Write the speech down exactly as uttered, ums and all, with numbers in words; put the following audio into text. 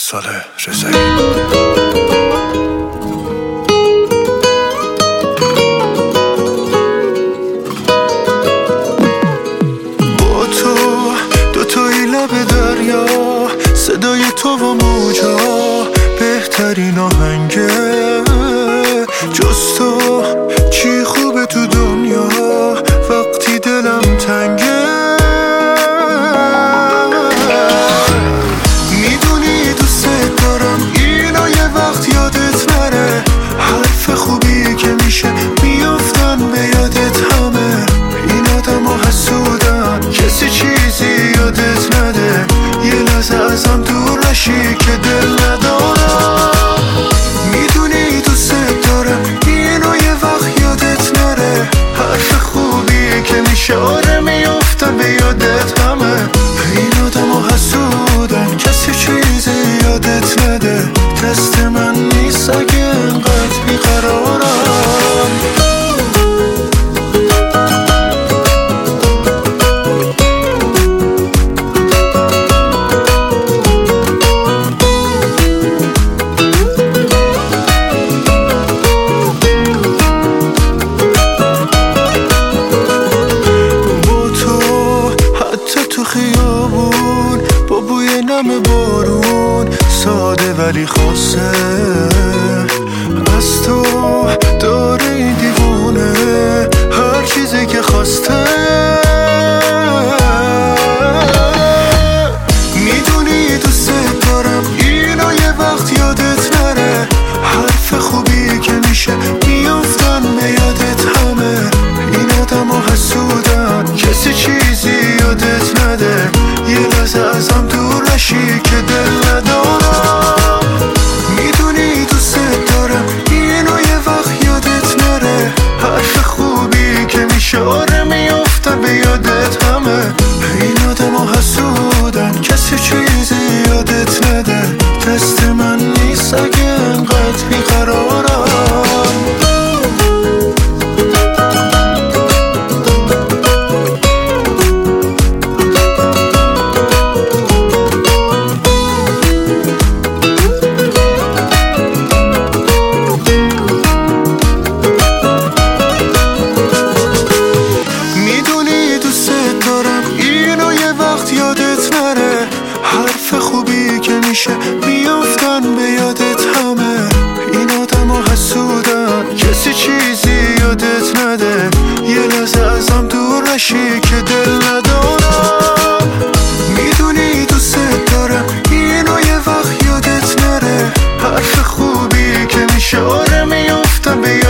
سال رضایی. با تو دوتایی لب دریا، صدای تو و موجا بهترین آهنگه. جز تو چی خوبه تو دنیا وقتی دلم تنگه. میدونی دوست دارم اینو یه وقت یادت نره. حرف خوبی که میشه میافتن به یادت همه. این آدم ها حسودن کسی چیزی یادت نده. یه لحظه ازم دور نشی که دل ندارم. میدونی دوست دارم اینو یه وقت یادت نره. حرف خوبی که میشه آره میافتن به یادت همه. این آدم ها حسودن کسی چیزی یادت نده. دست من نیست اگه انقدر بیقرارم. خیابون با بوی نم بارون، ساده ولی خاصه از تو داره این دیوونه هر چیزی که خواسته. میدونی دوست دارم اینو یه وقت یادت نره. حرف خوبی که میشه میافتن به یادت همه. این آدم ها حسودن کسی چیزی یادت نده. یه لحظه ازم دور نشی که دل ندارم. میدونی دوست دارم اینو یه وقت یادت نره. حرف خوبی که میشه آره میافتن به یادت همه. این آدم ها حسودن کسی چیزی یادت نده. دست من نیست اگه انقدر بیقرارم. یادت نره. حرف خوبی که میشه میافتن به یادت همه. این آدم ها حسودن کسی چیزی یادت نده. یه لحظه ازم دور نشی که دل ندارم. میدونی دوست دارم اینو یه وقت یادت نره. حرف خوبی که میشه آره میافتن به